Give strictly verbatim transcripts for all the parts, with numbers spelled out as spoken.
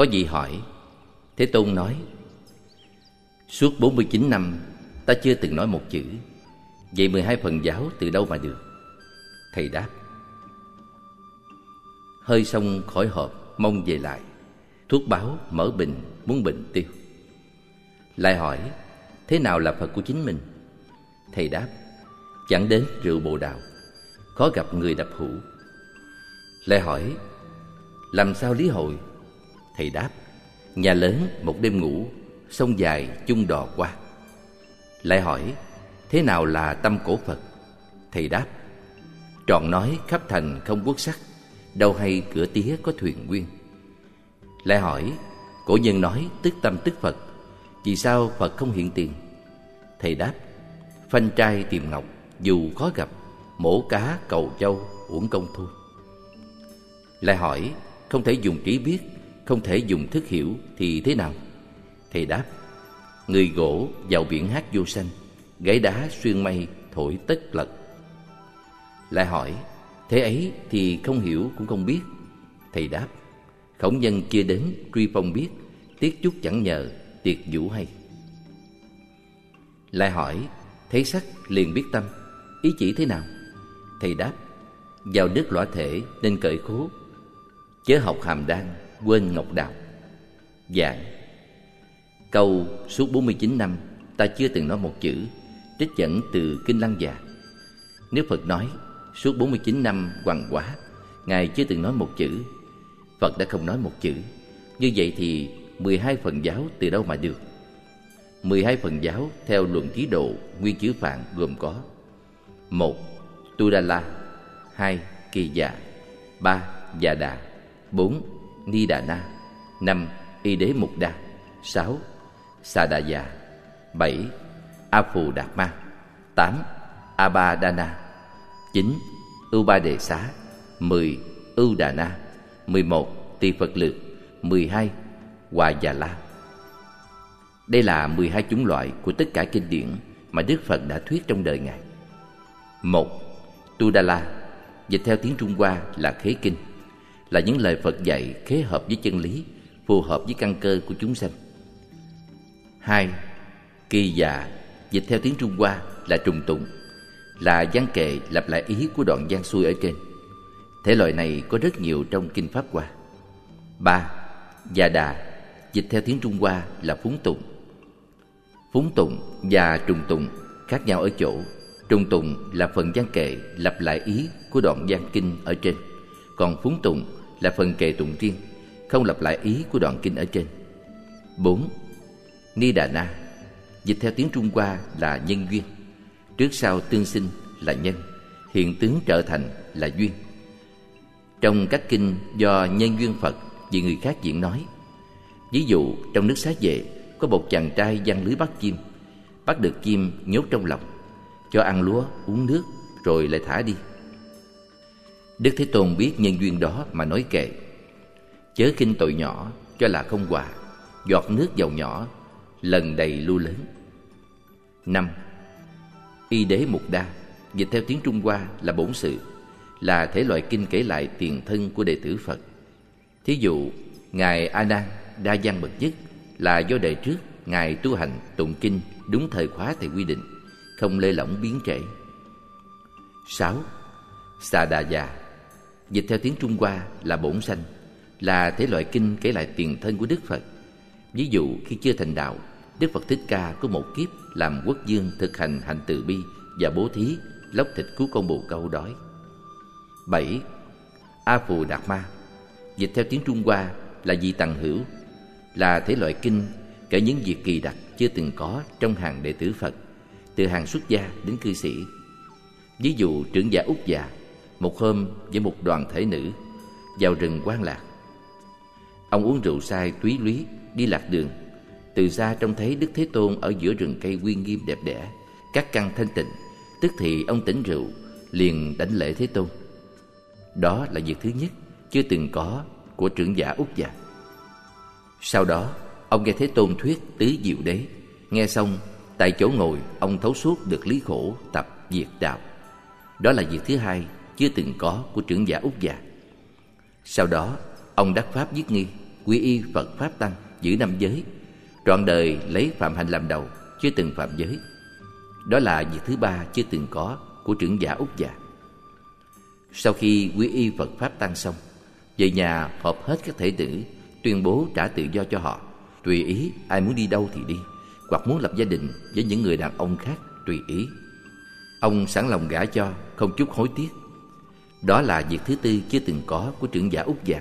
Có vị hỏi. Thế Tôn nói: suốt bốn mươi chín năm ta chưa từng nói một chữ. Vậy mười hai phần giáo từ đâu mà được? Thầy đáp: hơi xong khỏi hộp mong về lại, thuốc báo mở bình muốn bệnh tiêu. Lại hỏi: thế nào là Phật của chính mình? Thầy đáp: chẳng đến rượu bồ đào, khó gặp người đập hũ. Lại hỏi: làm sao lý hội? Thầy đáp: nhà lớn một đêm ngủ, sông dài chung đò qua. Lại hỏi: thế nào là tâm cổ Phật? Thầy đáp: trọn nói khắp thành không quốc sắc, đâu hay cửa tía có thuyền nguyên. Lại hỏi: cổ nhân nói tức tâm tức Phật, vì sao Phật không hiện tiền? Thầy đáp: phanh trai tìm ngọc, dù khó gặp, mổ cá cầu châu uổng công thôi. Lại hỏi: không thể dùng trí biết, không thể dùng thức hiểu thì thế nào? Thầy đáp: người gỗ vào biển hát vô sanh, gãy đá xuyên mây thổi tất lật. Lại hỏi: thế ấy thì không hiểu cũng không biết. Thầy đáp: khổng nhân kia đến truy phong biết, tiếc chút chẳng nhờ tiệt vũ hay. Lại hỏi: thấy sắc liền biết tâm, ý chỉ thế nào? Thầy đáp: vào nước lõa thể nên cởi khố, chớ học hàm đan quên ngọc đào. Giảng: câu suốt bốn mươi chín năm ta chưa từng nói một chữ, trích dẫn từ Kinh Lăng Già. Nếu Phật nói suốt bốn mươi chín năm hoằng quả Ngài chưa từng nói một chữ, Phật đã không nói một chữ, như vậy thì mười hai phần giáo từ đâu mà được? Mười hai phần giáo theo luận trí độ nguyên chữ Phạn gồm có: một. Tudala, hai. Kỳ Dạ, ba. Dạ Đà, bốn. Ni Đà Na, năm. Y Đế Mục Đa, sáu. Sa Đà Già, bảy. A Phù Đạt Ma, tám. A Ba Đa Na, chín. Ưu Ba Đề Xá, mười. Ưu Đà Na, mười một. Tỳ Phật Lược, mười hai. Hòa Già La. Đây là mười hai chủng loại của tất cả kinh điển mà Đức Phật đã thuyết trong đời Ngài. Một. Tudala, dịch theo tiếng Trung Hoa là khế kinh, là những lời Phật dạy khế hợp với chân lý, phù hợp với căn cơ của chúng sanh. Hai. Kỳ Dạ, dịch theo tiếng Trung Hoa là trùng tụng, là văn kệ lặp lại ý của đoạn văn xuôi ở trên. Thể loại này có rất nhiều trong Kinh Pháp Hoa. Ba. Dạ Đà, dịch theo tiếng Trung Hoa là phúng tụng. Phúng tụng và trùng tụng khác nhau ở chỗ, trùng tụng là phần văn kệ lặp lại ý của đoạn văn kinh ở trên, còn phúng tụng là phần kệ tụng riêng, không lặp lại ý của đoạn kinh ở trên. Bốn. Ni Đà Na, dịch theo tiếng Trung Hoa là nhân duyên, trước sau tương sinh là nhân, hiện tướng trở thành là duyên. Trong các kinh do nhân duyên Phật vì người khác diễn nói. Ví dụ trong nước Xá Vệ có một chàng trai giăng lưới bắt chim, bắt được chim nhốt trong lòng, cho ăn lúa uống nước rồi lại thả đi. Đức Thế Tôn biết nhân duyên đó mà nói kệ: chớ khinh tội nhỏ cho là không hòa, giọt nước dầu nhỏ lần đầy lu lớn. Năm. Y Đế Mục Đa, dịch theo tiếng Trung Hoa là bổn sự, là thể loại kinh kể lại tiền thân của đệ tử Phật. Thí dụ Ngài A Nan đa văn bậc nhất là do đời trước Ngài tu hành tụng kinh đúng thời khóa thầy quy định, không lơi lỏng biến trễ. Sáu. Sa Đà Già, dịch theo tiếng Trung Hoa là bổn sanh, là thể loại kinh kể lại tiền thân của Đức Phật. Ví dụ khi chưa thành đạo, Đức Phật Thích Ca có một kiếp làm quốc vương thực hành hạnh từ bi và bố thí, lóc thịt cứu con bồ câu đói. Bảy. A Phù Đạt Ma, dịch theo tiếng Trung Hoa là vị tằng hữu, là thể loại kinh kể những việc kỳ đặc chưa từng có trong hàng đệ tử Phật, từ hàng xuất gia đến cư sĩ. Ví dụ trưởng giả Úc Già một hôm với một đoàn thể nữ vào rừng Quan Lạc. Ông uống rượu say túy lúy đi lạc đường, từ xa trông thấy Đức Thế Tôn ở giữa rừng cây uy nghiêm đẹp đẽ, các căn thanh tịnh, tức thì ông tỉnh rượu liền đảnh lễ Thế Tôn. Đó là việc thứ nhất chưa từng có của trưởng giả Úc Già. Sau đó ông nghe Thế Tôn thuyết tứ diệu đế, nghe xong tại chỗ ngồi ông thấu suốt được lý khổ tập diệt đạo. Đó là việc thứ hai chưa từng có của trưởng giả Úc Già. Sau đó ông đắc pháp viết nghi, quy y Phật Pháp Tăng, giữ năm giới, trọn đời lấy phạm hạnh làm đầu, chưa từng phạm giới. Đó là việc thứ ba chưa từng có của trưởng giả Úc Già. Sau khi quy y Phật Pháp Tăng xong, về nhà họp hết các thể tử, tuyên bố trả tự do cho họ, tùy ý ai muốn đi đâu thì đi, hoặc muốn lập gia đình với những người đàn ông khác tùy ý. Ông sẵn lòng gả cho, không chút hối tiếc. Đó là việc thứ tư chưa từng có của trưởng giả Úc Già.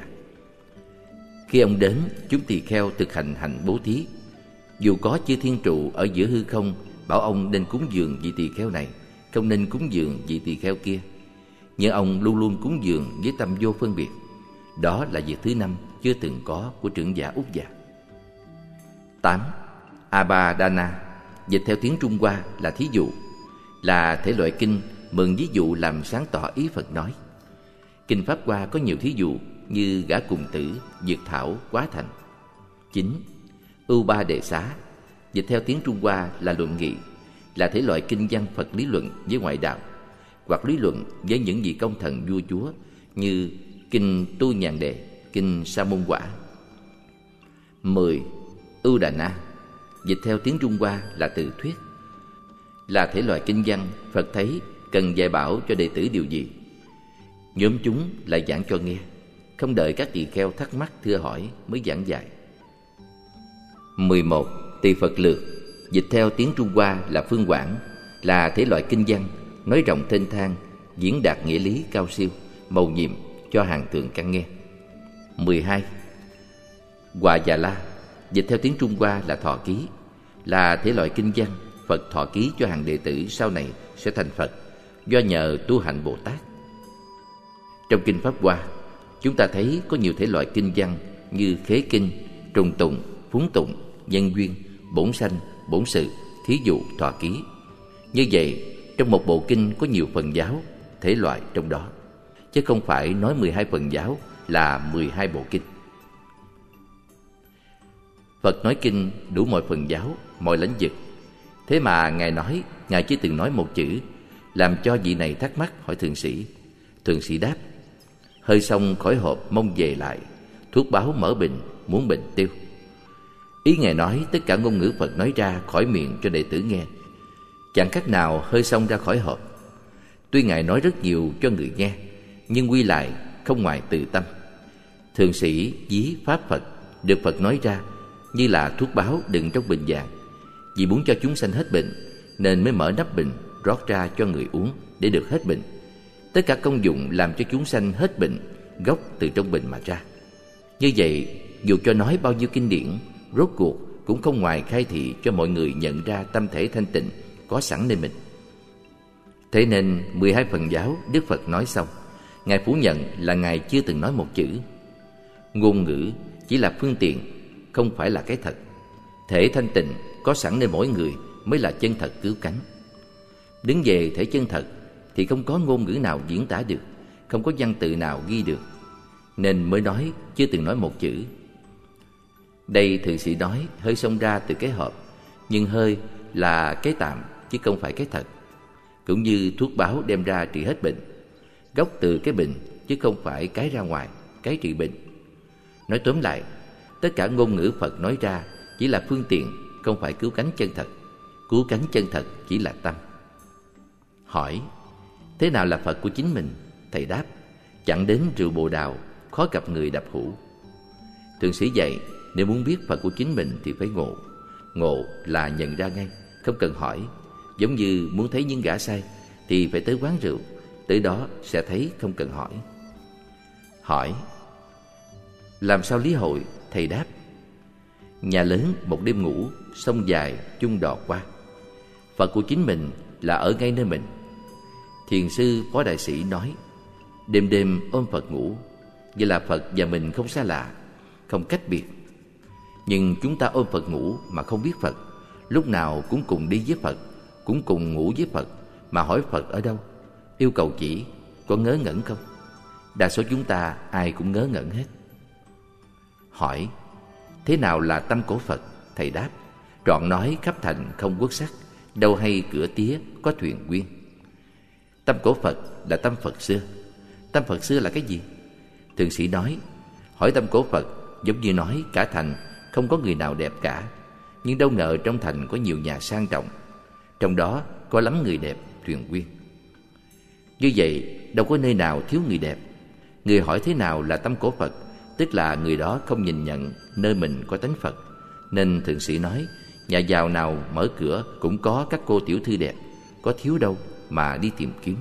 Khi ông đến, chúng tỳ kheo thực hành hạnh bố thí. Dù có chư thiên trụ ở giữa hư không bảo ông nên cúng dường vị tỳ kheo này, không nên cúng dường vị tỳ kheo kia, nhưng ông luôn luôn cúng dường với tâm vô phân biệt. Đó là việc thứ năm chưa từng có của trưởng giả Úc Già. Tám. Abhadana, dịch theo tiếng Trung Hoa là thí dụ, là thể loại kinh mượn ví dụ làm sáng tỏ ý Phật nói. Kinh Pháp Hoa có nhiều thí dụ như gã cùng tử, dược thảo, quá thành. Chín. Upa Đề Xá, dịch theo tiếng Trung Hoa là luận nghị, là thể loại kinh văn Phật lý luận với ngoại đạo, hoặc lý luận với những vị công thần vua chúa như kinh Tu Nhàn Đề, kinh Sa Môn Quả. Mười. Udana, dịch theo tiếng Trung Hoa là từ thuyết, là thể loại kinh văn Phật thấy cần dạy bảo cho đệ tử điều gì, nhóm chúng lại giảng cho nghe, không đợi các tỳ kheo thắc mắc thưa hỏi mới giảng dạy. Mười một. Tỳ Phật Lược, dịch theo tiếng Trung Hoa là phương quảng, là thể loại kinh văn nói rộng thênh thang, diễn đạt nghĩa lý cao siêu, mầu nhiệm cho hàng thường căn nghe. Mười hai. Hòa Già La, dịch theo tiếng Trung Hoa là thọ ký, là thể loại kinh văn Phật thọ ký cho hàng đệ tử sau này sẽ thành Phật do nhờ tu hành Bồ Tát. Trong kinh Pháp Hoa, chúng ta thấy có nhiều thể loại kinh văn như khế kinh, trùng tụng, phúng tụng, nhân duyên, bổn sanh, bổn sự, thí dụ, thọ ký. Như vậy, trong một bộ kinh có nhiều phần giáo, thể loại trong đó, chứ không phải nói mười hai phần giáo là mười hai bộ kinh. Phật nói kinh đủ mọi phần giáo, mọi lĩnh vực. Thế mà Ngài nói, Ngài chỉ từng nói một chữ, làm cho vị này thắc mắc hỏi thượng sĩ. Thượng sĩ đáp: hơi xong khỏi hộp mong về lại, thuốc báo mở bình, muốn bệnh tiêu. Ý Ngài nói tất cả ngôn ngữ Phật nói ra khỏi miệng cho đệ tử nghe, chẳng khác nào hơi xong ra khỏi hộp. Tuy Ngài nói rất nhiều cho người nghe, nhưng quy lại không ngoài từ tâm. Thượng sĩ ví pháp Phật được Phật nói ra như là thuốc báo đựng trong bình vàng, vì muốn cho chúng sanh hết bệnh nên mới mở nắp bình rót ra cho người uống để được hết bệnh. Tất cả công dụng làm cho chúng sanh hết bệnh gốc từ trong bình mà ra. Như vậy, dù cho nói bao nhiêu kinh điển, rốt cuộc cũng không ngoài khai thị cho mọi người nhận ra tâm thể thanh tịnh có sẵn nơi mình. Thế nên mười hai phần giáo Đức Phật nói xong, Ngài phủ nhận là Ngài chưa từng nói một chữ. Ngôn ngữ chỉ là phương tiện, không phải là cái thật. Thể thanh tịnh có sẵn nơi mỗi người mới là chân thật cứu cánh. Đứng về thể chân thật thì không có ngôn ngữ nào diễn tả được, không có văn tự nào ghi được, nên mới nói chưa từng nói một chữ. Đây thượng sĩ nói hơi xông ra từ cái hộp, nhưng hơi là cái tạm chứ không phải cái thật. Cũng như thuốc báo đem ra trị hết bệnh, gốc từ cái bệnh chứ không phải cái ra ngoài, cái trị bệnh. Nói tóm lại, tất cả ngôn ngữ Phật nói ra chỉ là phương tiện, không phải cứu cánh chân thật. Cứu cánh chân thật chỉ là tâm. Hỏi: thế nào là Phật của chính mình? Thầy đáp: chẳng đến rượu bồ đào, khó gặp người đập hũ. Thượng sĩ dạy, nếu muốn biết Phật của chính mình thì phải ngộ. Ngộ là nhận ra ngay, không cần hỏi. Giống như muốn thấy những gã say thì phải tới quán rượu, tới đó sẽ thấy không cần hỏi. Hỏi: làm sao lý hội? Thầy đáp: nhà lớn một đêm ngủ, sông dài chung đò qua. Phật của chính mình là ở ngay nơi mình. Thiền sư Phó Đại Sĩ nói: đêm đêm ôm Phật ngủ, vậy là Phật và mình không xa lạ, không cách biệt. Nhưng chúng ta ôm Phật ngủ mà không biết Phật, lúc nào cũng cùng đi với Phật, cũng cùng ngủ với Phật, mà hỏi Phật ở đâu, yêu cầu chỉ, có ngớ ngẩn không? Đa số chúng ta ai cũng ngớ ngẩn hết. Hỏi: thế nào là tâm của Phật? Thầy đáp: trọn nói khắp thành không quốc sắc, đâu hay cửa tía có thuyền quyên. Tâm của Phật là tâm Phật xưa. Tâm Phật xưa là cái gì? Thượng sĩ nói: hỏi tâm của Phật giống như nói cả thành không có người nào đẹp cả. Nhưng đâu ngờ trong thành có nhiều nhà sang trọng, trong đó có lắm người đẹp thuyền quyên. Như vậy đâu có nơi nào thiếu người đẹp. Người hỏi thế nào là tâm của Phật, tức là người đó không nhìn nhận nơi mình có tánh Phật. Nên thượng sĩ nói, nhà giàu nào mở cửa cũng có các cô tiểu thư đẹp, có thiếu đâu mà đi tìm kiếm.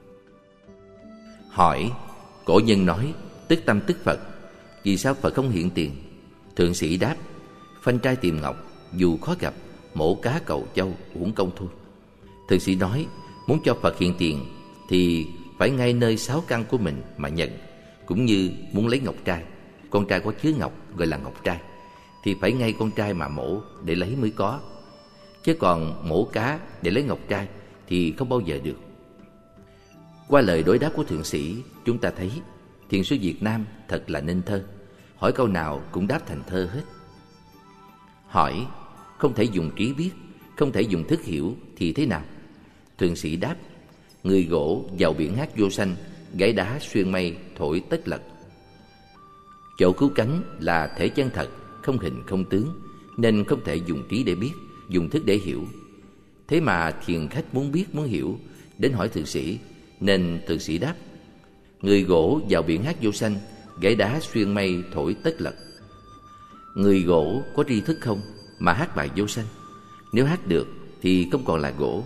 Hỏi, cổ nhân nói tức tâm tức Phật, vì sao Phật không hiện tiền? Thượng sĩ đáp, phanh trai tìm ngọc, dù khó gặp, mổ cá cầu châu, uổng công thôi. Thượng sĩ nói, muốn cho Phật hiện tiền thì phải ngay nơi sáu căn của mình mà nhận. Cũng như muốn lấy ngọc trai, con trai có chứa ngọc gọi là ngọc trai, thì phải ngay con trai mà mổ để lấy mới có. Chứ còn mổ cá để lấy ngọc trai thì không bao giờ được. Qua lời đối đáp của thượng sĩ, chúng ta thấy thiền sư Việt Nam thật là nên thơ. Hỏi câu nào cũng đáp thành thơ hết. Hỏi, không thể dùng trí biết, không thể dùng thức hiểu thì thế nào? Thượng sĩ đáp, người gỗ vào biển hát vô xanh, gãy đá xuyên mây thổi tất lật. Chỗ cứu cánh là thể chân thật, không hình không tướng, nên không thể dùng trí để biết, dùng thức để hiểu. Thế mà thiền khách muốn biết muốn hiểu, đến hỏi thượng sĩ, nên thượng sĩ đáp, người gỗ vào biển hát vô xanh, gãy đá xuyên mây thổi tất lật. Người gỗ có tri thức không mà hát bài vô xanh? Nếu hát được thì không còn là gỗ.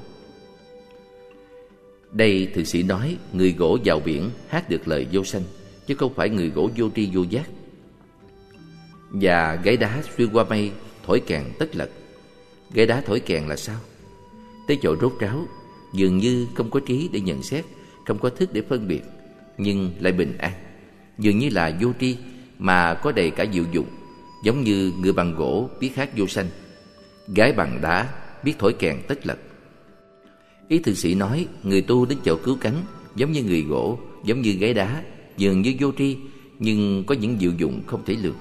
Đây thượng sĩ nói người gỗ vào biển hát được lời vô xanh, chứ không phải người gỗ vô tri vô giác. Và gãy đá xuyên qua mây thổi kèn tất lật. Gãy đá thổi kèn là sao? Tới chỗ rốt ráo, dường như không có trí để nhận xét, không có thức để phân biệt, nhưng lại bình an. Dường như là vô tri mà có đầy cả diệu dụng, giống như người bằng gỗ biết hát vô xanh, gái bằng đá biết thổi kèn tất lật. Ý thượng sĩ nói người tu đến chỗ cứu cánh giống như người gỗ, giống như gái đá, dường như vô tri, nhưng có những diệu dụng không thể lường.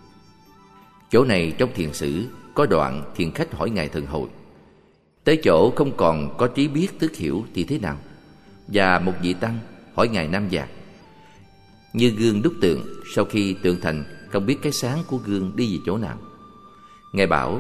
Chỗ này trong thiền sử có đoạn thiền khách hỏi ngài Thần Hội, tới chỗ không còn có trí biết thức hiểu thì thế nào? Và một vị tăng hỏi ngài Nam Già, như gương đúc tượng, sau khi tượng thành không biết cái sáng của gương đi về chỗ nào. Ngài bảo,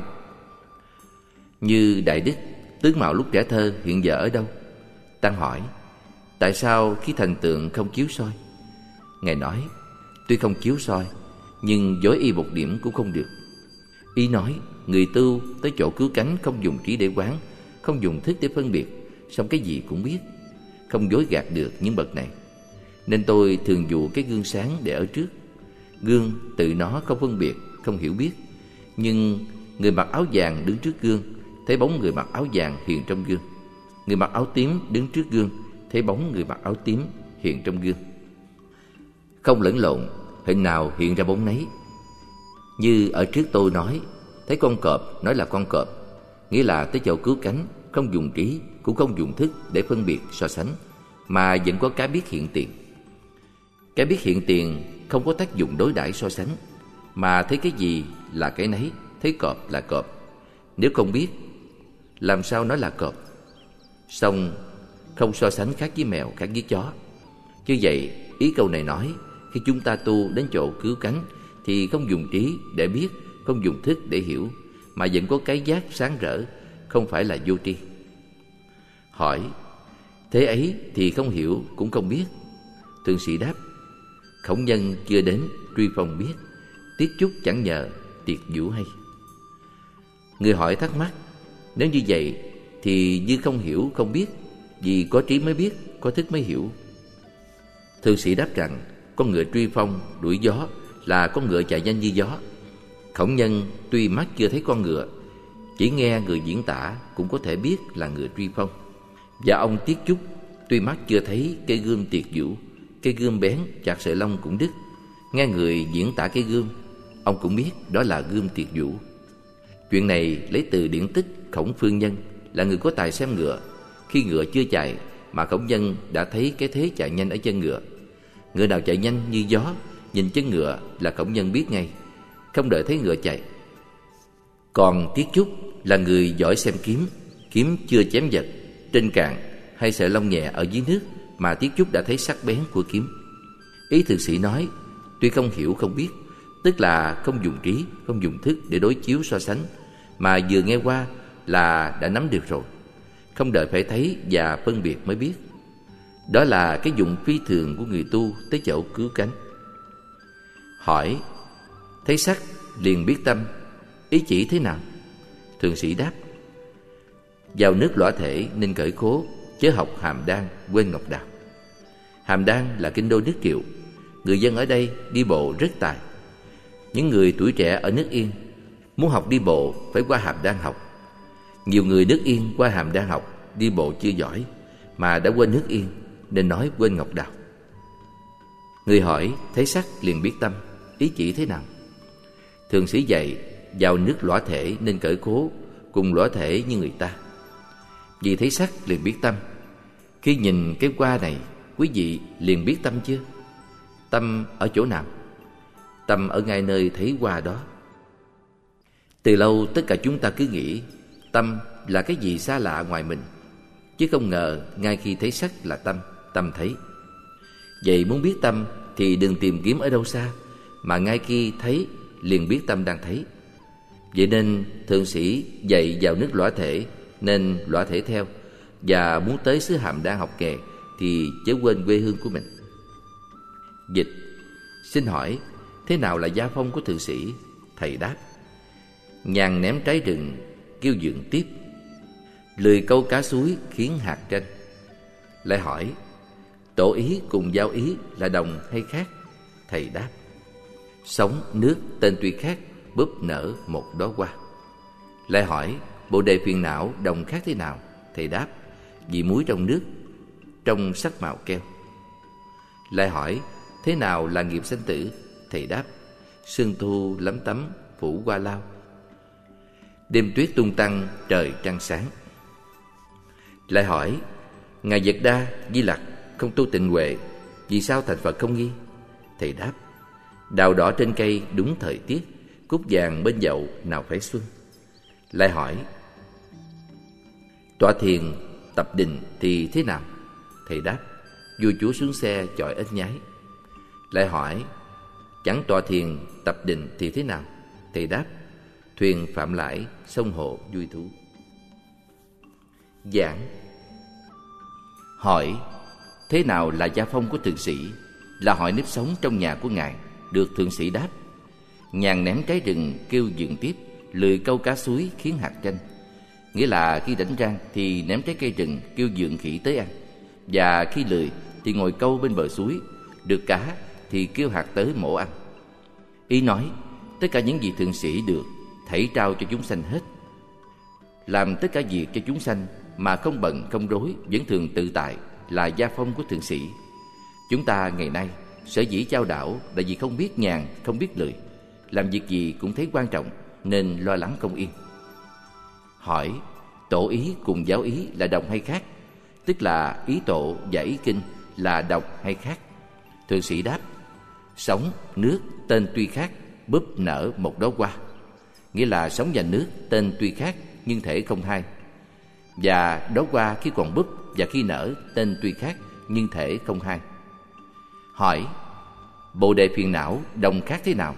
như Đại Đức, tướng mạo lúc trẻ thơ hiện giờ ở đâu? Tăng hỏi, tại sao khi thành tượng không chiếu soi? Ngài nói, tuy không chiếu soi, nhưng dối y một điểm cũng không được. Ý nói, người tu tới chỗ cứu cánh không dùng trí để quán, không dùng thức để phân biệt, xong cái gì cũng biết, không dối gạt được những bậc này. Nên tôi thường dụ cái gương sáng để ở trước. Gương tự nó không phân biệt, không hiểu biết, nhưng người mặc áo vàng đứng trước gương, thấy bóng người mặc áo vàng hiện trong gương. Người mặc áo tím đứng trước gương, thấy bóng người mặc áo tím hiện trong gương. Không lẫn lộn, hình nào hiện ra bóng nấy. Như ở trước tôi nói, thấy con cọp nói là con cọp, nghĩa là tới chỗ cứu cánh không dùng trí cũng không dùng thức để phân biệt so sánh, mà vẫn có cái biết hiện tiền. Cái biết hiện tiền không có tác dụng đối đãi so sánh, mà thấy cái gì là cái nấy, thấy cọp là cọp. Nếu không biết, làm sao nói là cọp? Xong không so sánh khác với mèo, khác với chó. Như vậy, ý câu này nói, khi chúng ta tu đến chỗ cứu cánh thì không dùng trí để biết, không dùng thức để hiểu, mà vẫn có cái giác sáng rỡ, không phải là vô tri. Hỏi, thế ấy thì không hiểu cũng không biết. Thượng sĩ đáp, khổng nhân chưa đến truy phong biết, tiết chút chẳng nhờ tiệt vũ hay. Người hỏi thắc mắc, nếu như vậy thì như không hiểu không biết, vì có trí mới biết, có thức mới hiểu. Thượng sĩ đáp rằng, con ngựa truy phong đuổi gió là con ngựa chạy nhanh như gió. Khổng nhân tuy mắt chưa thấy con ngựa, chỉ nghe người diễn tả cũng có thể biết là ngựa truy phong. Và ông Tiết Chúc tuy mắt chưa thấy cây gươm tiệt vũ, cây gươm bén chặt sợi lông cũng đứt, nghe người diễn tả cây gươm, ông cũng biết đó là gươm tiệt vũ. Chuyện này lấy từ điển tích Khổng Phương Nhân, là người có tài xem ngựa. Khi ngựa chưa chạy mà Khổng Nhân đã thấy cái thế chạy nhanh ở chân ngựa. Ngựa nào chạy nhanh như gió, nhìn chân ngựa là Khổng Nhân biết ngay, không đợi thấy ngựa chạy. Còn Tiết Chúc là người giỏi xem kiếm, kiếm chưa chém vật, trên cạn hay sợi lông nhẹ ở dưới nước mà Tiết Chúc đã thấy sắc bén của kiếm. Ý thượng sĩ nói, tuy không hiểu không biết, tức là không dùng trí, không dùng thức để đối chiếu so sánh, mà vừa nghe qua là đã nắm được rồi, không đợi phải thấy và phân biệt mới biết. Đó là cái dụng phi thường của người tu tới chỗ cứu cánh. Hỏi: thấy sắc liền biết tâm, ý chỉ thế nào? Thượng sĩ đáp: vào nước lõa thể nên cởi khố, chớ học hàm đan quên ngọc đào. Hàm đan là kinh đô nước Triệu. Người dân ở đây đi bộ rất tài. Những người tuổi trẻ ở nước Yên muốn học đi bộ phải qua Hàm Đan học. Nhiều người nước Yên qua Hàm Đan học đi bộ chưa giỏi, mà đã quên nước Yên nên nói quên ngọc đào. Người hỏi: thấy sắc liền biết tâm, ý chỉ thế nào? Thượng sĩ dạy: vào nước lõa thể nên cởi khố, cùng lõa thể như người ta. Vì thấy sắc liền biết tâm. Khi nhìn cái hoa này, quý vị liền biết tâm chưa? Tâm ở chỗ nào? Tâm ở ngay nơi thấy hoa đó. Từ lâu tất cả chúng ta cứ nghĩ tâm là cái gì xa lạ ngoài mình, chứ không ngờ ngay khi thấy sắc là tâm, tâm thấy. Vậy muốn biết tâm thì đừng tìm kiếm ở đâu xa, mà ngay khi thấy liền biết tâm đang thấy. Vậy nên thượng sĩ dạy vào nước lõa thể nên lõa thể theo, và muốn tới xứ Hàm Đan học nghề thì chớ quên quê hương của mình. Dịch: xin hỏi thế nào là gia phong của thượng sĩ? Thầy đáp: nhàn ném trái rừng kêu dượng tiếp, lười câu cá suối khiến hạt tranh. Lại hỏi: tổ ý cùng giao ý là đồng hay khác? Thầy đáp: sóng nước tên tuy khác, búp nở một đóa hoa. Lại hỏi: bồ đề phiền não đồng khác thế nào? Thầy đáp: vì muối trong nước, trong sắc màu keo. Lại hỏi: thế nào là nghiệp sanh tử? Thầy đáp: sương thu lấm tấm phủ hoa lao, đêm tuyết tung tăng trời trăng sáng. Lại hỏi: ngài Phật Đa Di Lặc không tu tịnh huệ, vì sao thành Phật không nghi? Thầy đáp: đào đỏ trên cây đúng thời tiết, cúc vàng bên dậu nào phải xuân. Lại hỏi: tọa thiền tập định thì thế nào? Thầy đáp: vua chúa xuống xe chọi ếch nhái. Lại hỏi: chẳng tọa thiền tập định thì thế nào? Thầy đáp: thuyền phạm lãi, sông hồ vui thú. Giảng: hỏi thế nào là gia phong của thượng sĩ? Là hỏi nếp sống trong nhà của ngài. Được thượng sĩ đáp: nhàn ném trái rừng kêu dượng tiếp, lười câu cá suối khiến hạt tranh. Nghĩa là khi rảnh rang thì ném trái cây rừng kêu dượng khỉ tới ăn, và khi lười thì ngồi câu bên bờ suối, được cá thì kêu hạt tới mổ ăn. Ý nói tất cả những gì thượng sĩ được thảy trao cho chúng sanh hết. Làm tất cả việc cho chúng sanh mà không bận không rối, vẫn thường tự tại là gia phong của thượng sĩ. Chúng ta ngày nay sở dĩ chao đảo là vì không biết nhàn, không biết lười, làm việc gì cũng thấy quan trọng nên lo lắng không yên. Hỏi: tổ ý cùng giáo ý là đồng hay khác? Tức là ý tổ và ý kinh là đồng hay khác? Thượng sĩ đáp: sóng, nước tên tuy khác, búp nở một đóa hoa. Nghĩa là sóng và nước tên tuy khác nhưng thể không hai, và đóa hoa khi còn búp và khi nở tên tuy khác nhưng thể không hai. Hỏi: bồ đề phiền não đồng khác thế nào?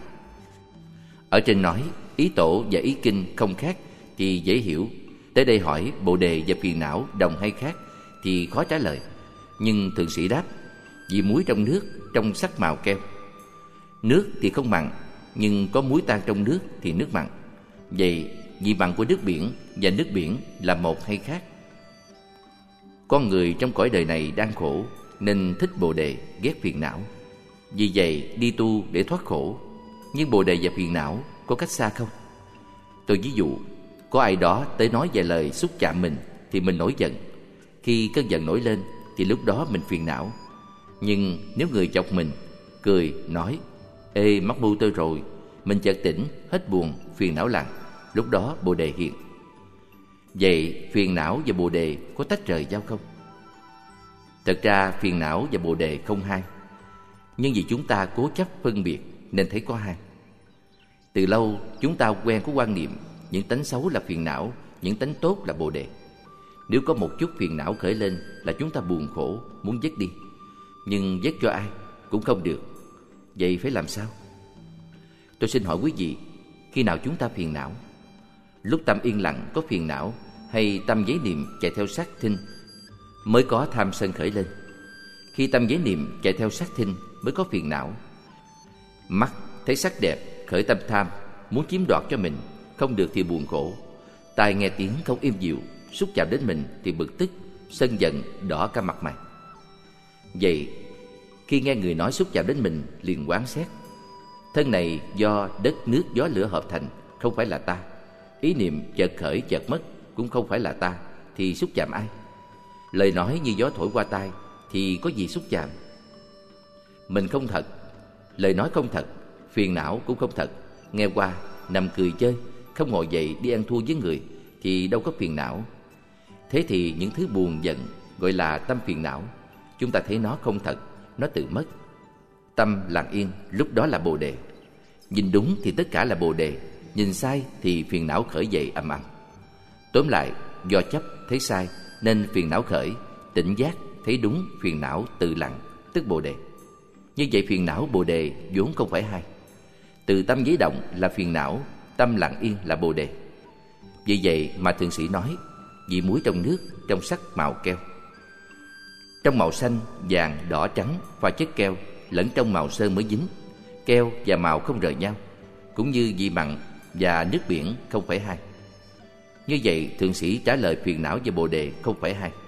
Ở trên nói ý tổ và ý kinh không khác thì dễ hiểu. Tới đây hỏi bồ đề và phiền não đồng hay khác thì khó trả lời. Nhưng thượng sĩ đáp: vì muối trong nước, trong sắc màu keo. Nước thì không mặn, nhưng có muối tan trong nước thì nước mặn. Vậy vị mặn của nước biển và nước biển là một hay khác? Con người trong cõi đời này đang khổ nên thích bồ đề, ghét phiền não. Vì vậy đi tu để thoát khổ. Nhưng bồ đề và phiền não có cách xa không? Tôi ví dụ, có ai đó tới nói vài lời xúc chạm mình thì mình nổi giận. Khi cơn giận nổi lên thì lúc đó mình phiền não. Nhưng nếu người chọc mình, cười, nói: ê, mắc mưu tôi rồi, mình chợt tỉnh, hết buồn, phiền não lặng, lúc đó bồ đề hiện. Vậy phiền não và bồ đề có tách rời nhau không? Thật ra phiền não và bồ đề không hai, nhưng vì chúng ta cố chấp phân biệt nên thấy có hai. Từ lâu chúng ta quen có quan niệm những tánh xấu là phiền não, những tánh tốt là bồ đề. Nếu có một chút phiền não khởi lên là chúng ta buồn khổ, muốn dứt đi. Nhưng dứt cho ai cũng không được. Vậy phải làm sao? Tôi xin hỏi quý vị, khi nào chúng ta phiền não? Lúc tâm yên lặng có phiền não, hay tâm giấy niệm chạy theo sát thinh mới có tham sân khởi lên? Khi tâm giấy niệm chạy theo sát thinh mới có phiền não. Mắt thấy sắc đẹp khởi tâm tham, muốn chiếm đoạt cho mình, không được thì buồn khổ. Tai nghe tiếng không êm dịu, xúc chạm đến mình thì bực tức, sân giận đỏ cả mặt mày. Vậy khi nghe người nói xúc chạm đến mình liền quán xét: thân này do đất nước gió lửa hợp thành, không phải là ta. Ý niệm chợt khởi chợt mất, cũng không phải là ta, thì xúc chạm ai? Lời nói như gió thổi qua tai thì có gì xúc chạm? Mình không thật, lời nói không thật, phiền não cũng không thật. Nghe qua nằm cười chơi, không ngồi dậy đi ăn thua với người thì đâu có phiền não. Thế thì những thứ buồn giận gọi là tâm phiền não. Chúng ta thấy nó không thật, nó tự mất. Tâm lặng yên, lúc đó là bồ đề. Nhìn đúng thì tất cả là bồ đề, nhìn sai thì phiền não khởi dậy ầm ầm. Tóm lại, do chấp thấy sai nên phiền não khởi, tỉnh giác thấy đúng phiền não tự lặng, tức bồ đề. Như vậy phiền não bồ đề vốn không phải hai. Từ tâm giấy động là phiền não, tâm lặng yên là bồ đề. Vì vậy mà thượng sĩ nói: vị muối trong nước, trong sắc màu keo. Trong màu xanh, vàng, đỏ, trắng pha chất keo, lẫn trong màu sơn mới dính. Keo và màu không rời nhau, cũng như vị mặn và nước biển không phải hai. Như vậy thượng sĩ trả lời phiền não và bồ đề không phải hai.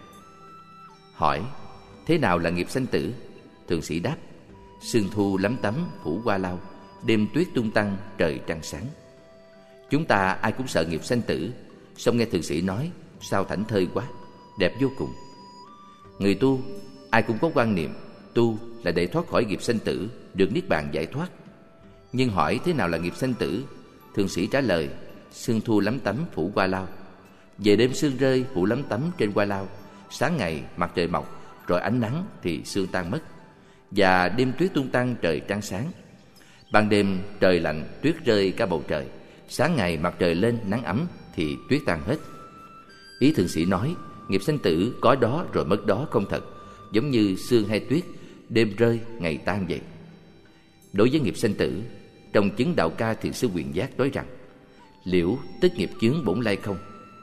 Hỏi: thế nào là nghiệp sanh tử? Thượng sĩ đáp: sương thu lắm tấm phủ qua lau, đêm tuyết tung tăng trời trăng sáng. Chúng ta ai cũng sợ nghiệp sanh tử, song nghe thượng sĩ nói sao thảnh thơi quá, đẹp vô cùng. Người tu ai cũng có quan niệm tu là để thoát khỏi nghiệp sanh tử, được niết bàn giải thoát. Nhưng hỏi thế nào là nghiệp sanh tử? Thượng sĩ trả lời: sương thu lắm tấm phủ qua lau. Về đêm sương rơi phủ lắm tấm trên qua lau, sáng ngày mặt trời mọc rồi ánh nắng thì sương tan mất, và đêm tuyết tung tăng trời trăng sáng. Ban đêm trời lạnh tuyết rơi cả bầu trời, sáng ngày mặt trời lên nắng ấm thì tuyết tan hết. Ý thượng sĩ nói nghiệp sanh tử có đó rồi mất đó không thật, giống như sương hay tuyết, đêm rơi ngày tan vậy. Đối với nghiệp sanh tử, trong chứng đạo ca thiền sư Quyền Giác nói rằng: liễu tức nghiệp chướng bổn lai không.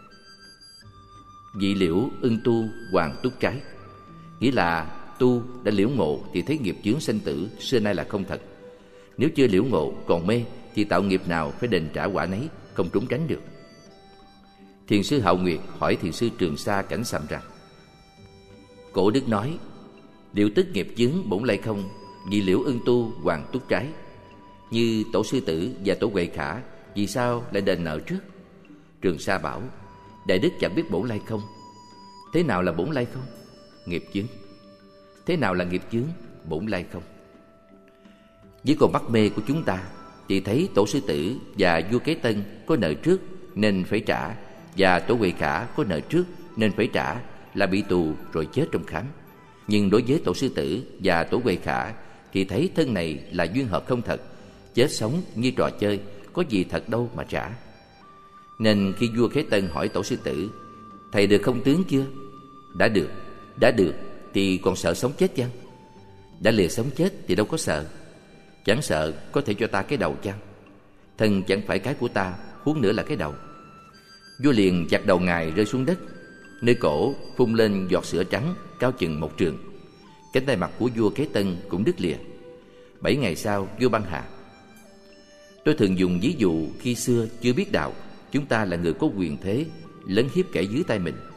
Vị liễu ưng tu hoàng túc trái, nghĩa là tu đã liễu ngộ thì thấy nghiệp chướng sanh tử xưa nay là không thật. Nếu chưa liễu ngộ còn mê thì tạo nghiệp nào phải đền trả quả nấy, không trốn tránh được. Thiền sư Hạo Nguyệt hỏi thiền sư Trường Sa Cảnh Sầm rằng: cổ đức nói liễu tức nghiệp chướng bổn lai không, vì liễu ưng tu hoàng túc trái. Như tổ sư tử và tổ Huệ Khả, vì sao lại đền nợ trước? Trường Sa bảo: đại đức chẳng biết bổn lai không. Thế nào là bổn lai không? Nghiệp chướng. Thế nào là nghiệp chướng? Bổn lai không. Với con mắt mê của chúng ta thì thấy tổ sư tử và vua Kế Tân có nợ trước nên phải trả, và tổ Huệ Khả có nợ trước nên phải trả, là bị tù rồi chết trong khám. Nhưng đối với tổ sư tử và tổ Huệ Khả thì thấy thân này là duyên hợp không thật, chết sống như trò chơi, có gì thật đâu mà trả. Nên khi vua Kế Tân hỏi tổ sư tử: thầy được không tướng chưa? Đã được. Đã được thì còn sợ sống chết chăng? Đã lìa sống chết thì đâu có sợ. Chẳng sợ có thể cho ta cái đầu chăng? Thân chẳng phải cái của ta, huống nữa là cái đầu. Vua liền chặt đầu ngài rơi xuống đất, nơi cổ phun lên giọt sữa trắng cao chừng một trượng. Cánh tay mặt của vua Kế Tân cũng đứt lìa. Bảy ngày sau vua băng hà. Tôi thường dùng ví dụ khi xưa chưa biết đạo, chúng ta là người có quyền thế, lấn hiếp kẻ dưới tay mình.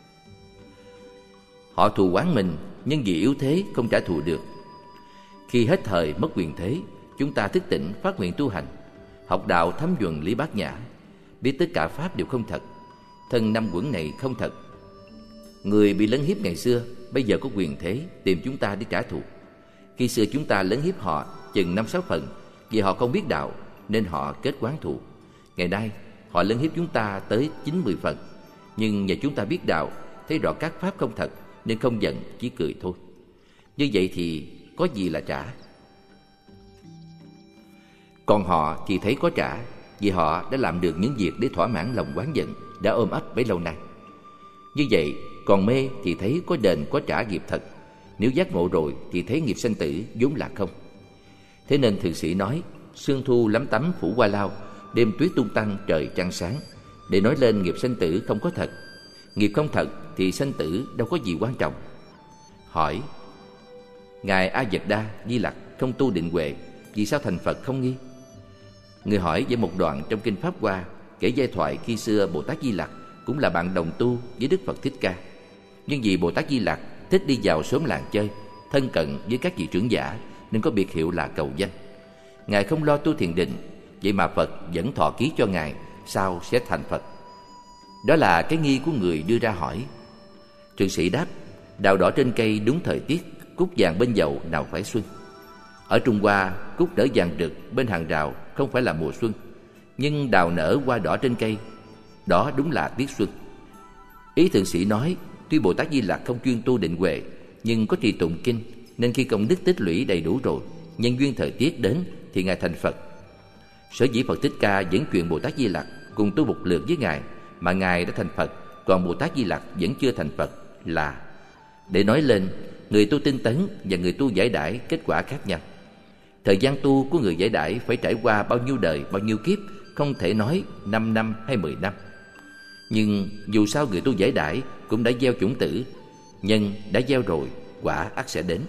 Họ thù oán mình, nhưng vì yếu thế không trả thù được. Khi hết thời mất quyền thế, chúng ta thức tỉnh phát nguyện tu hành, học đạo thấm nhuần lý bát nhã, biết tất cả pháp đều không thật, thân năm uẩn này không thật. Người bị lấn hiếp ngày xưa bây giờ có quyền thế tìm chúng ta để trả thù. Khi xưa chúng ta lấn hiếp họ chừng năm sáu phần, vì họ không biết đạo nên họ kết oán thù. Ngày nay họ lấn hiếp chúng ta tới chín mười phần, nhưng nhờ chúng ta biết đạo, thấy rõ các pháp không thật nên không giận, chỉ cười thôi. Như vậy thì có gì là trả? Còn họ thì thấy có trả, vì họ đã làm được những việc để thỏa mãn lòng oán giận đã ôm ấp bấy lâu nay. Như vậy còn mê thì thấy có đền có trả nghiệp thật. Nếu giác ngộ rồi thì thấy nghiệp sanh tử vốn là không. Thế nên thượng sĩ nói sương thu lắm tắm phủ qua lao, đêm tuyết tung tăng trời trăng sáng, để nói lên nghiệp sanh tử không có thật. Nghiệp không thật thì sanh tử đâu có gì quan trọng. Hỏi: Ngài A Dật Đa Di Lặc không tu định huệ, vì sao thành Phật không nghi? Người hỏi với một đoạn trong kinh Pháp Hoa kể giai thoại khi xưa Bồ Tát Di Lặc cũng là bạn đồng tu với Đức Phật Thích Ca. Nhưng vì Bồ Tát Di Lặc thích đi vào xóm làng chơi, thân cận với các vị trưởng giả, nên có biệt hiệu là cầu danh. Ngài không lo tu thiền định, vậy mà Phật vẫn thọ ký cho Ngài, sao sẽ thành Phật? Đó là cái nghi của người đưa ra hỏi. Trượng sĩ đáp: Đào đỏ trên cây đúng thời tiết, cúc vàng bên dậu nào phải xuân. Ở Trung Hoa, cúc nở vàng rực bên hàng rào không phải là mùa xuân, nhưng đào nở hoa đỏ trên cây, đó đúng là tiết xuân. Ý thượng sĩ nói, tuy Bồ Tát Di Lặc không chuyên tu định huệ, nhưng có trì tụng kinh, nên khi công đức tích lũy đầy đủ rồi, nhân duyên thời tiết đến thì Ngài thành Phật. Sở dĩ Phật Thích Ca dẫn chuyện Bồ Tát Di Lặc cùng tu một lượt với Ngài mà Ngài đã thành Phật, còn Bồ Tát Di Lặc vẫn chưa thành Phật, là để nói lên người tu tinh tấn và người tu giải đãi kết quả khác nhau. Thời gian tu của người giải đãi phải trải qua bao nhiêu đời, bao nhiêu kiếp, không thể nói năm năm hay mười năm. Nhưng dù sao người tu giải đãi cũng đã gieo chủng tử, nhân đã gieo rồi, quả ắt sẽ đến.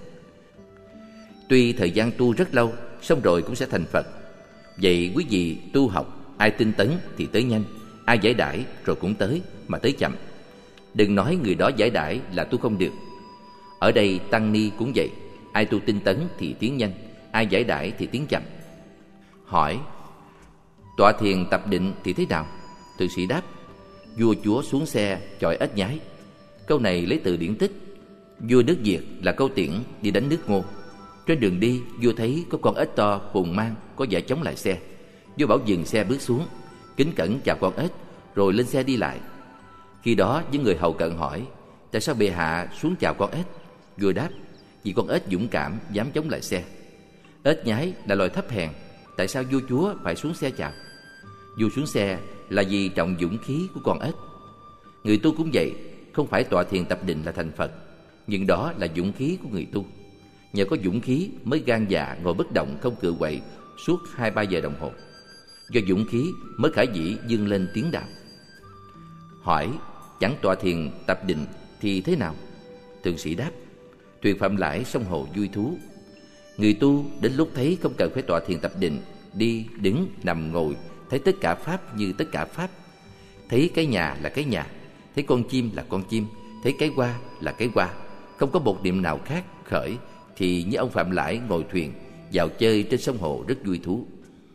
Tuy thời gian tu rất lâu, xong rồi cũng sẽ thành Phật. Vậy quý vị tu học, ai tinh tấn thì tới nhanh, ai giải đãi rồi cũng tới, mà tới chậm. Đừng nói người đó giải đãi là tu không được. Ở đây Tăng Ni cũng vậy, ai tu tinh tấn thì tiến nhanh, ai giải đãi thì tiến chậm. Hỏi: Tọa thiền tập định thì thế nào? Thượng sĩ đáp: Vua chúa xuống xe chọi ếch nhái. Câu này lấy từ điển tích. Vua nước Việt là câu tiễn đi đánh nước Ngô. Trên đường đi, vua thấy có con ếch to phùng mang, có vẻ chống lại xe. Vua bảo dừng xe bước xuống, kính cẩn chào con ếch, rồi lên xe đi lại. Khi đó những người hầu cận hỏi: Tại sao bệ hạ xuống chào con ếch? Vua đáp: Vì con ếch dũng cảm, dám chống lại xe. Ếch nhái là loài thấp hèn, tại sao vua chúa phải xuống xe chào? Vua xuống xe là vì trọng dũng khí của con ếch. Người tu cũng vậy, không phải tọa thiền tập định là thành Phật, nhưng đó là dũng khí của người tu. Nhờ có dũng khí mới gan dạ ngồi bất động không cựa quậy suốt hai ba giờ đồng hồ. Do dũng khí mới khả dĩ vươn lên tiến đạo. Hỏi: Chẳng tọa thiền tập định thì thế nào? Thượng sĩ đáp: Thuyền phạm lãi sông hồ vui thú. Người tu đến lúc thấy không cần phải tọa thiền tập định, đi, đứng, nằm, ngồi, thấy tất cả pháp như tất cả pháp. Thấy cái nhà là cái nhà, thấy con chim là con chim, thấy cái hoa là cái hoa, không có một niệm nào khác khởi, thì như ông Phạm Lãi ngồi thuyền vào chơi trên sông hồ rất vui thú.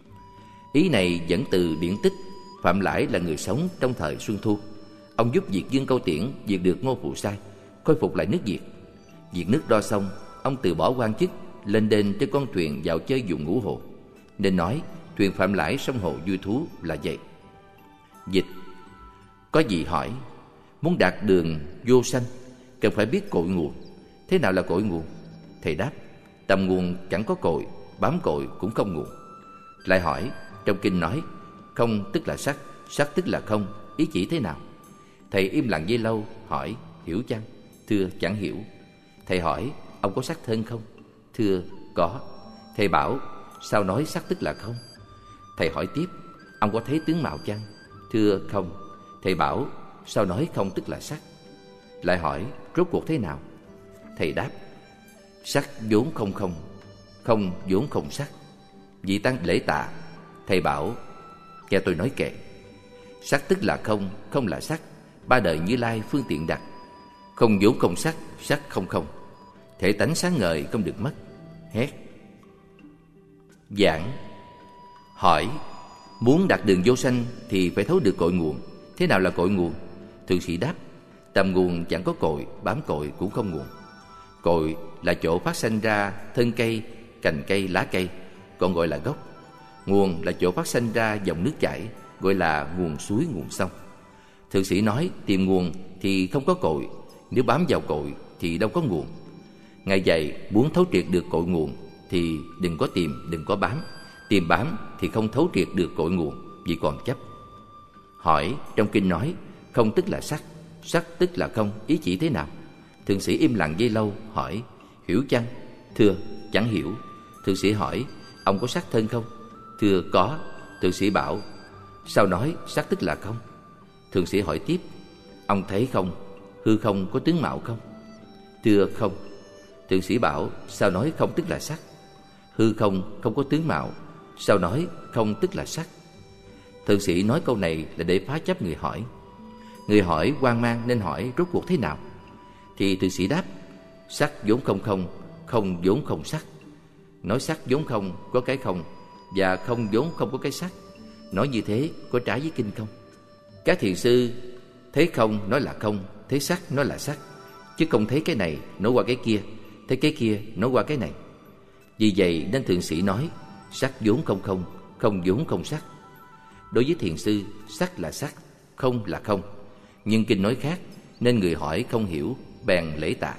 Ý này dẫn từ điển tích. Phạm Lãi là người sống trong thời Xuân Thu. Ông giúp Việt Dương Câu Tiễn diệt được Ngô Phụ Sai, khôi phục lại nước Việt. Diệt nước Đo xong, ông từ bỏ quan chức, lên đên trên con thuyền vào chơi vùng Ngũ Hồ. Nên nói thuyền Phạm Lãi sông hồ vui thú là vậy. Dịch: Có gì hỏi: Muốn đạt đường vô sanh, cần phải biết cội nguồn. Thế nào là cội nguồn? Thầy đáp: Tầm nguồn chẳng có cội, bám cội cũng không nguồn. Lại hỏi: Trong kinh nói không tức là sắc, sắc tức là không, ý chỉ thế nào? Thầy im lặng giây lâu, hỏi: Hiểu chăng? Thưa chẳng hiểu. Thầy hỏi: Ông có sắc thân không? Thưa có. Thầy bảo: Sao nói sắc tức là không? Thầy hỏi tiếp: Ông có thấy tướng mạo chăng? Thưa không. Thầy bảo: Sao nói không tức là sắc? Lại hỏi: Rốt cuộc thế nào? Thầy đáp: Sắc vốn không không, không vốn không sắc. Vị tăng lễ tạ. Thầy bảo: Nghe tôi nói kệ. Sắc tức là không, không là sắc, ba đời Như Lai phương tiện đặt. Không vốn không sắc, sắc không không, thể tánh sáng ngời không được mất. Hét. Giảng. Hỏi: Muốn đạt đường vô sanh thì phải thấu được cội nguồn. Thế nào là cội nguồn? Thượng sĩ đáp: Tầm nguồn chẳng có cội, bám cội cũng không nguồn. Cội là chỗ phát sanh ra thân cây, cành cây, lá cây, còn gọi là gốc. Nguồn là chỗ phát sanh ra dòng nước chảy, gọi là nguồn suối, nguồn sông. Thượng sĩ nói tìm nguồn thì không có cội, nếu bám vào cội thì đâu có nguồn. Ngài dạy muốn thấu triệt được cội nguồn thì đừng có tìm, đừng có bám. Tìm bám thì không thấu triệt được cội nguồn, vì còn chấp. Hỏi: Trong kinh nói không tức là sắc, sắc tức là không, ý chỉ thế nào? Thượng sĩ im lặng giây lâu, hỏi: Hiểu chăng? Thưa chẳng hiểu. Thượng sĩ hỏi: Ông có sắc thân không? Thưa có. Thượng sĩ bảo: sao nói sắc tức là không? Thượng sĩ hỏi tiếp: ông thấy không, hư không có tướng mạo không? Thưa không. Thượng sĩ bảo: sao nói không tức là sắc? Hư không không có tướng mạo, sao nói không tức là sắc? Thượng sĩ nói câu này là để phá chấp người hỏi. Người hỏi hoang mang nên hỏi rốt cuộc thế nào? Thì thượng sĩ đáp: sắc vốn không không, không vốn không sắc. Nói sắc vốn không có cái không, và không vốn không có cái sắc. Nói như thế có trái với kinh không? Các thiền sư thấy không nói là không, thấy sắc nói là sắc, chứ không thấy cái này nói qua cái kia, thấy cái kia nói qua cái này. Vì vậy nên thượng sĩ nói sắc vốn không không, không vốn không sắc. Đối với thiền sư, sắc là sắc, không là không. Nhưng kinh nói khác, nên người hỏi không hiểu, bèn lễ tạ.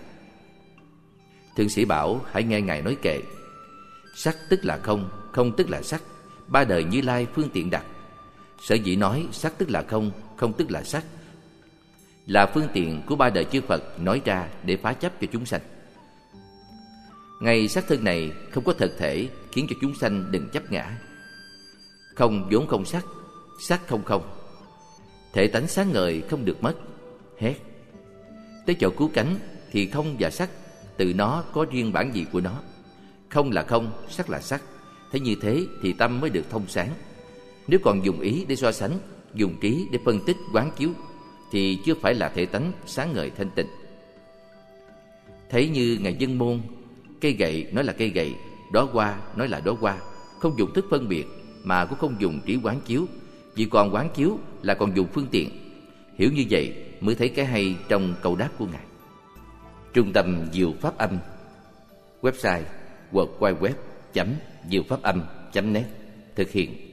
Thượng sĩ bảo: hãy nghe ngài nói kệ. Sắc tức là không, không tức là sắc, ba đời Như Lai phương tiện đặt. Sở dĩ nói sắc tức là không, không tức là sắc, là phương tiện của ba đời chư Phật nói ra để phá chấp cho chúng sanh. Ngay sắc thân này không có thực thể, khiến cho chúng sanh đừng chấp ngã. Không vốn không sắc, sắc không không, thể tánh sáng ngời không được mất. Hét. Tới chỗ cứu cánh thì không và sắc tự nó có riêng bản vị của nó. Không là không, sắc là sắc. Thế như thế thì tâm mới được thông sáng. Nếu còn dùng ý để so sánh, dùng trí để phân tích quán chiếu, thì chưa phải là thể tánh sáng ngời thanh tịnh. Thấy như ngài Dân Môn, cây gậy nói là cây gậy, đóa hoa nói là đóa hoa, không dùng thức phân biệt mà cũng không dùng trí quán chiếu. Vì còn quán chiếu là còn dùng phương tiện. Hiểu như vậy mới thấy cái hay trong câu đáp của ngài. Trung tâm Diệu Pháp Âm. Website w w w chấm diệu pháp âm chấm net. Thực hiện